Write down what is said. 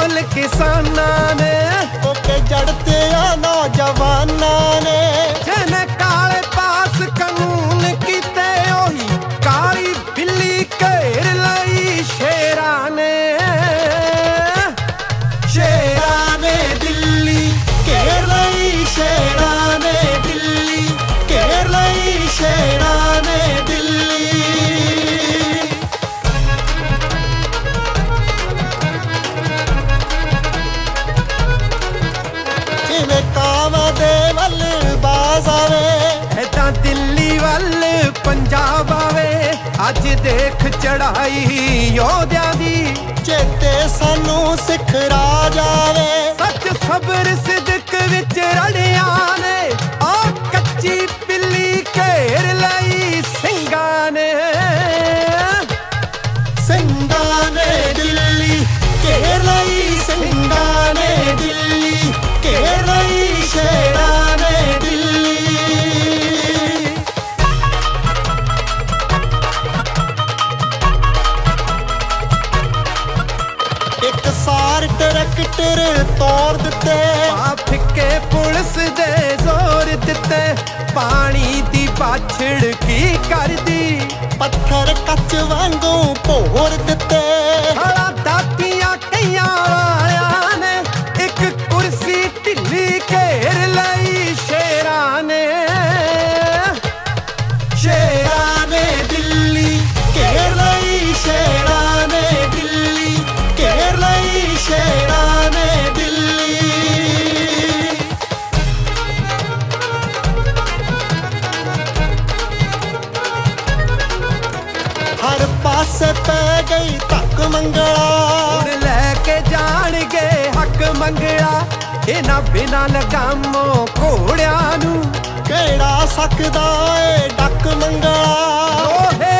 ढोल किसाना ने ओके जड़ते आ नौजवाना ने जिन्हें काले पास कानून कीते ओही काली बिल्ली घेर लई शेरा ने दिल्ली घेर लई शेरा ने दिल्ली घेर लई शेरा ने दिल्ली जिवें कावां दे वल बाज आवे ऐदां दिल्ली वल पंजाब आवे अज देख चढ़ाई योद्या दी चेते सानू सिख राज आवे सच सबर सिदक विच रड़िया ने आ कच्ची पिल्ली घेर लई ਸਿੰਘਾਂ ने दिल्ली घेर लई ਸਿੰਘਾਂ ने दिल्ली घेर लई शेरां ने दिल्ली एक सार ट्रैक्टर तोड़ दिते फिक्के पुलिस दे जोर दिते पानी दी पाछड़ की कर दी पत्थर कच वांगू भोर दिते हला दातियां कईयां वालियां ने एक कुर्सी ढिल्ली घेर लई शेरां ने दिल्ली घेर लई शेरां ने दिल्ली घेर लई शेरां ने दिल्ली हर पासे पै गई धक मंगला हुण लैके जाणगे हक मंगला इन्हां बिना लगामों घोड़ियां नूं केड़ा सकदा ए डक मंगला लोहे